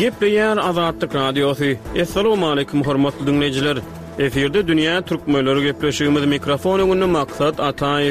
Gepleyen Azadlyk Radiosu. Assalamu alaykum hormatly dinleyijiler. Eferde dünýä türkmenleri gepleşigimiz mikrofon öňünde Maksat Ataev.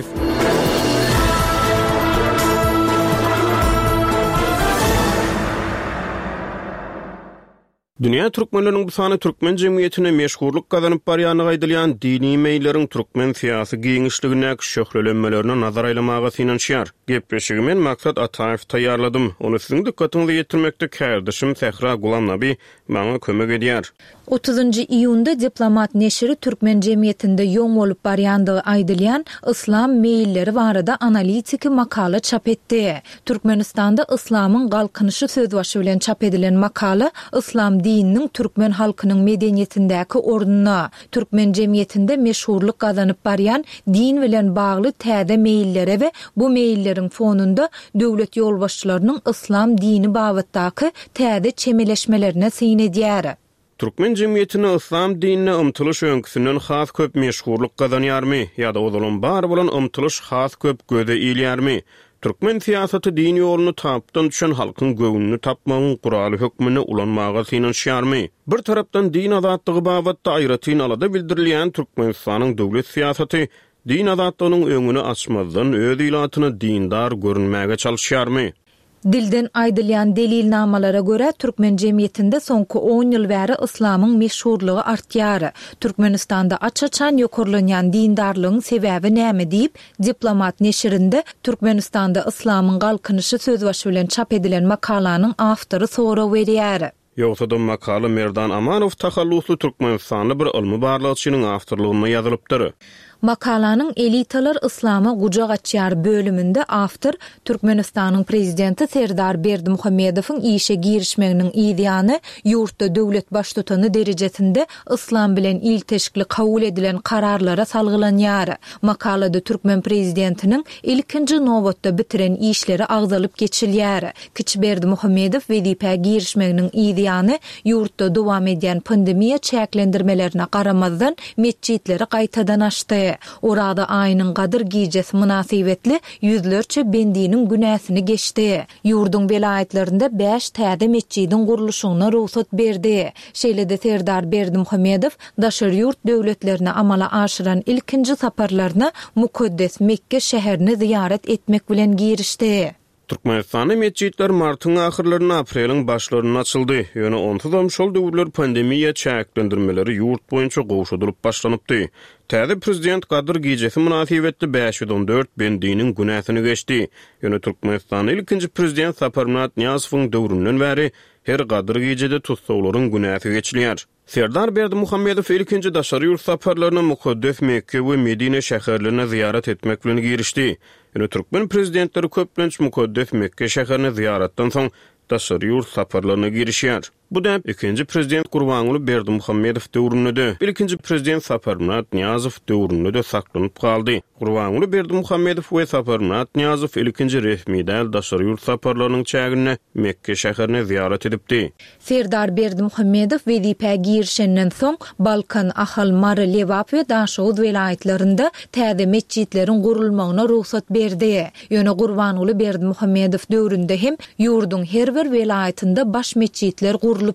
Dünya türkmenlerinin bu sany türkmen jemgyýetine meşhurlyk gazanyp barýany gaýdylýan dini meýilleriň türkmen syýasy giňişligine şöhrelenmelerine nazar aýlamagy synanşýar. Gepleşigimen Maksat Ataev taýýarladym. Onu siziň dikkatinizi ýetirmekde kardeşim Sehra Gulamnaby maňa kömek edýär. 30 iyunda Diplomat neşri türkmen jemgyýetinde ýoň bolup barýandygy aýdylýan islam meýilleri barada analitik makala çap etdi. Türkmenistanda islamyň galkynyşy söz başy bilen çap edilen makala islam dininiň türkmen halkynyň medeniýetindäki ornuny, türkmen jemgyýetinde meşhurlyk gazanyp barýan din bilen bagly täze meýillere we bu meýilleriň fonunda döwlet ýolbaşçylarynyň islam dini babatdaky täze çemeleşmelerine syn edýär. Türkmen jemgyýetine islam dinine ymtylyş öňküsünden has köp meşhurlyk gazanýarmy ýa-da odulan bar bolan ymtylyş has köp göze ilýärmi? Türkmen siýasaty din ýoluny tapdan düşen halkyň göwnüni tapmagyň guraly hökmüne ulanmaga synanşýarmy? Bir tarapdan din azatlygy babatda aýratyn alada bildirilýän Türkmenistanyň döwlet siýasaty din azatlygynyň öňüni açmazdan öz ilatyny dindar görünmäge çalyşýarmy? Dilden aýdylýan delilnamalara göre türkmen jemgyýetinde soňky 10 ýyl bäri islamyň meşhurlygy artýar. Türkmenistanda açaçan ýokurlanýan dindarlygyň sebäbi näme diýip Diplomat neşrinde Türkmenistanda islamyň galkynyşy söz başy bilen çap edilen makalanyň awtory sora berýär. Ýogsa da makala Merdan Amanow tahallusly Türkmenistanly bir ilmi barlygçynyň awtorlygyna ýazılıpdyr. Makalanyň elitalar islama gucak açýar bölüminde awtor Türkmenistanyň prezidenti Serdar Berdimuhammedowyň işe girişmeginiň ideýany ýurtda döwlet baştutany derejesinde islam bilen ilteşikli kabul edilen kararlara salgylanýar. Makalada türkmen prezidentiniň ilkinji nowatda bitiren işleri agzalyp geçilýär. Kiçi Berdimuhammedow wezipe girişmeginiň ideýany ýurtda dowam edýän pandemiýa çäklendirmelerine garamazdan mesjidleri gaýtadan açdy. Orada aýynyň gadyr gijesi münasibetli ýüzlerçe bendiniň günäsini geçdi. Ýurdun belaýetlerinde 5 täze mesjidin guruluşyna ruhsat berdi. Şeýle-de Serdar Berdimuhammedow daşary ýurt döwletlerine amala aşyran ilkinji saparlaryny Mukaddes Mekke şäherini ziyaret etmek bilen girişdi. Türkmenistanyň mesjidler martyň ahyrlaryna apreliň başlaryna açyldy. Ýöne onsuzam şol döwürler pandemiýa çäklendirmeleri ýurt boýunça gowşudyryp başlanypdy. Täze prezident gadyr gijesi münasibetli 514 bendiniň günäsini geçdi. Ýöne Türkmenistanyň ilkinji prezident Saparmurat Niýazowyň döwründen bäri her gadyr gijede tutsawlaryň günäsi geçilýär. Serdar Berdimuhammedow ilkinji daşary ýurt saparlaryna Mukaddes Mekke we Medine şäherlerine ziyaret etmek bilen girişdi. Ýöne türkmen prezidentleri köplenç Mukaddes Mekke şäherini ziyaretden soň daşary ýurt saparlaryna girişýär. Bu da ikinci prezident Gurbanuly Berdimuhammedow döwründe, ilkinji prezident Saparmurat Niýazow döwründe saklanyp galdy. Gurbanuly Berdimuhammedow we Saparmurat Niýazow ilkinji resmi däl daşary ýurt saparlarynyň çägine Mekke şäherini ziyaret edipdi. Serdar Berdimuhammedow wezipe girişenden soň Balkan, Ahal, Mary, Lewap we Daşawud welaýetlerinde täze mesjidleriň gurulmagyna ruhsat berdi. Ýöne Gurbanuly Berdimuhammedow döwründe hem ýurdun her bir welaýetinde baş mesjidler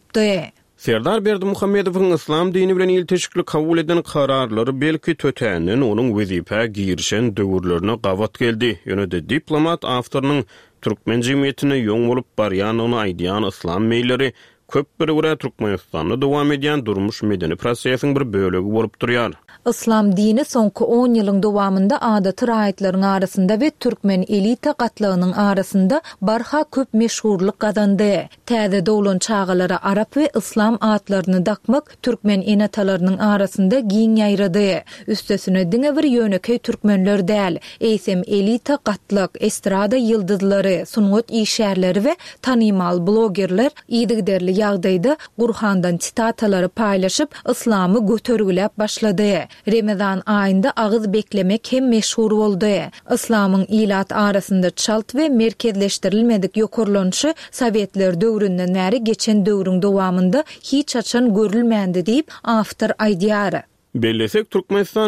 Serdar Berdimuhammedowyň islam dini bilen ilteşikli kabul eden kararlary belki tötänden onuň wezipe girişen döwürlerine gawat geldi. Ýöne-de Diplomat awtorynyň türkmen jemgyýetine ýoň bolup barýanyny aýdýan islam meýilleri köp bir gura Türkmenistanda dowam edýän durmuş medeni prosesiň bir bölegi bolup durýar. Islam dini soňky 10 ýylyň dowamında adaty raýatlaryň arasynda we türkmen elita gatlygynyň arasynda barha köp meşhurlyk gazandy. Täze dowlan çağalara arap we islam atlaryny dakmak türkmen enatalarynyň arasynda giň ýaýrady. Üstesine diňe bir ýönekey türkmenler däl, eýsem elita gatlyk, estrada ýyldyzlary, sungat işärleri we tanymal blogerler ýygyderli ýagdaýda Gurhandan sitatları paýlaşyp islamy götergilep başlady. Ramazan aýynda agyz beklemek hem meşhur boldy. Islamyň ilat arasynda çalt we merkezleşdirilmedik ýokurlanşy Sowetler döwründen bäri geçen döwrüň dowamında hiç açan görülmändi diýip awtor aýdýar. Bellesek Türkmenistan